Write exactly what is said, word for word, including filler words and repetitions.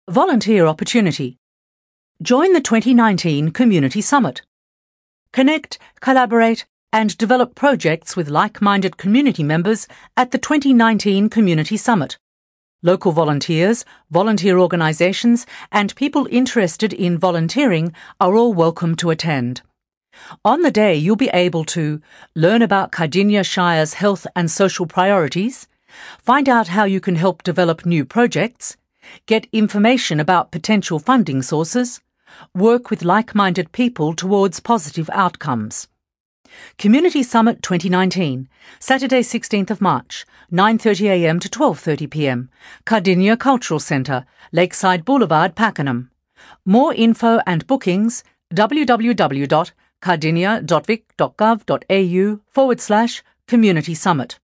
Volunteer opportunity. Join the twenty nineteen Community Summit. Connect, collaborate, and develop projects with like-minded community members at the twenty nineteen Community Summit. Local volunteers, volunteer organisations, and people interested in volunteering are all welcome to attend. On the day, you'll be able to learn about Cardinia Shire's health and social priorities, find out how you can help develop new projects, get information about potential funding sources, work with like-minded people towards positive outcomes. Community Summit twenty nineteen, Saturday sixteenth of March, nine thirty a m to twelve thirty p m, Cardinia Cultural Centre, Lakeside Boulevard, Pakenham. More info and bookings, w w w dot cardinia dot vic dot gov dot a u forward slash community summit.